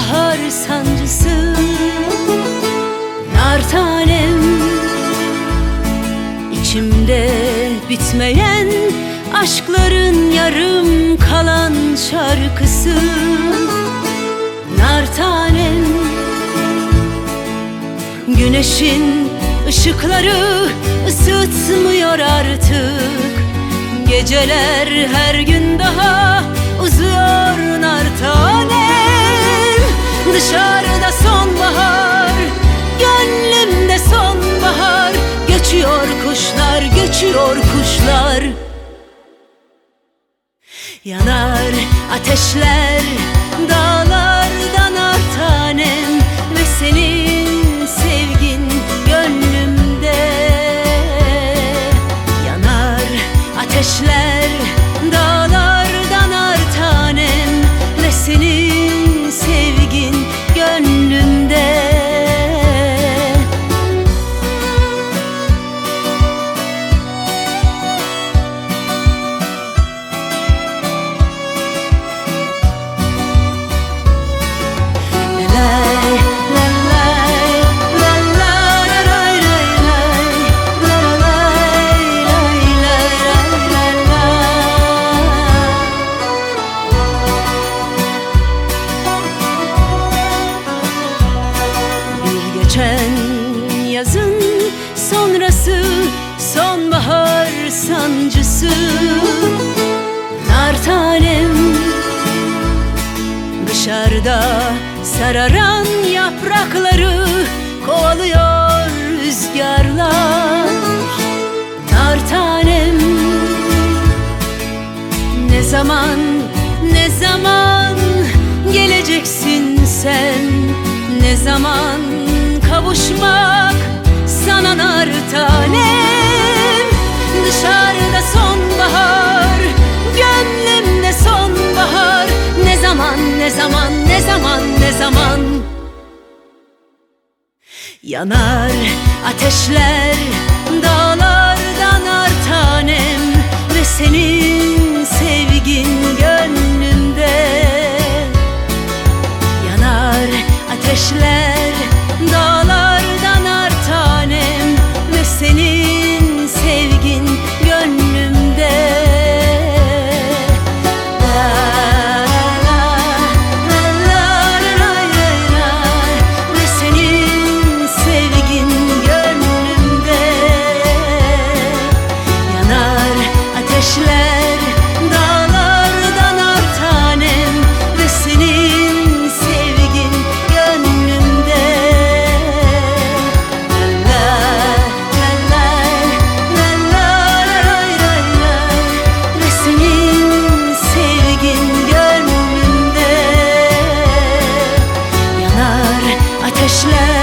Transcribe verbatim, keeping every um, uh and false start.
sonbahar sancısı. Nar tanem, içimde bitmeyen aşkların yarım kalan şarkısı. Nar tanem, güneşin ışıkları ısıtmıyor artık. Geceler her gün daha uzuyor nar tanem. Dışarıda sonbahar, gönlümde sonbahar. Göçüyor kuşlar, göçüyor kuşlar. Yanar ateşler dağlarda nar tanem, ve senin sevgin gönlümde. Yanar ateşler dağlarda nar tanem, ve senin sevgin gönlümde. Geçen yazın sonrası, sonbahar sancısı. Nar tanem, dışarıda sararan yaprakları kovalıyor rüzgarlar. Nar tanem, ne zaman, ne zaman geleceksin sen? Ne zaman kavuşmak sana nar tanem? Dışarıda sonbahar, gönlümde sonbahar. Ne zaman, ne zaman, ne zaman, ne zaman? Yanar ateşler dağlarda nar tanem, ve senin sevgin gönlümde. Yanar ateşler dağlarda nar tanem, ve senin sevgin gönlümde. Ve senin sevgin gönlümde. Yanar ateşler dağlarda nar tanem, ve senin sevgin gönlümde. Ve senin sevgin gönlümde. Yanar ateşler